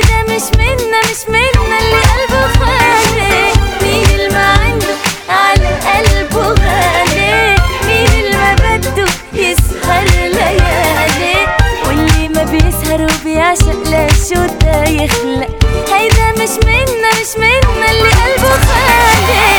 هيدا مش منا اللي قلبه خالي. مين اللي ما عنده على قلبه غالي؟ مين اللي ما بده يسهر ليالي؟ واللي ما بيسهر وبيعشق لشو دا يخلق؟ هيدا مش منا اللي قلبه خالي.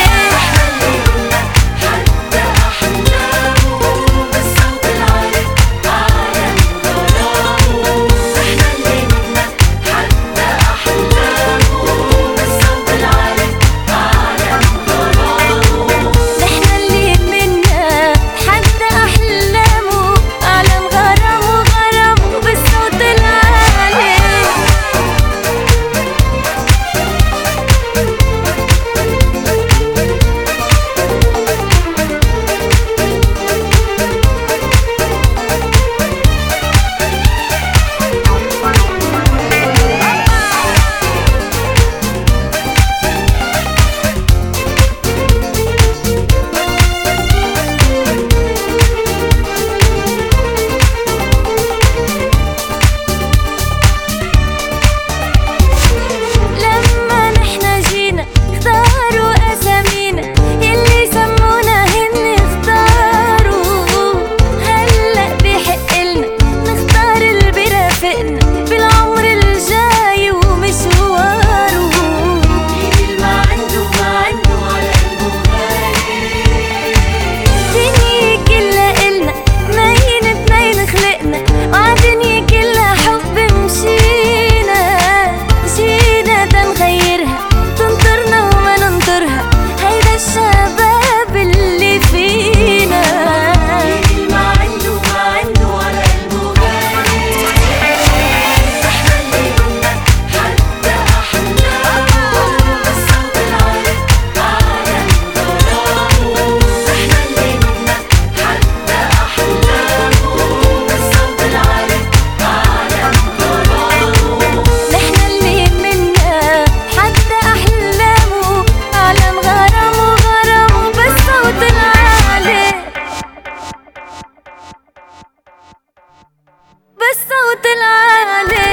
بالصوت العالي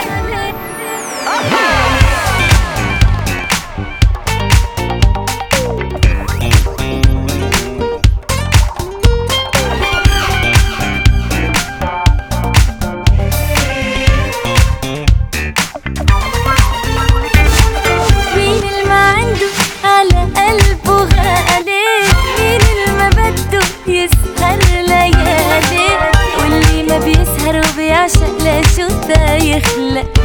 مين اللي ما عنده على قلبه غالي؟ مين اللي ما بده يسهر ليالي؟ واللي ما بيسهر وبيعشق لشو دا يخلق؟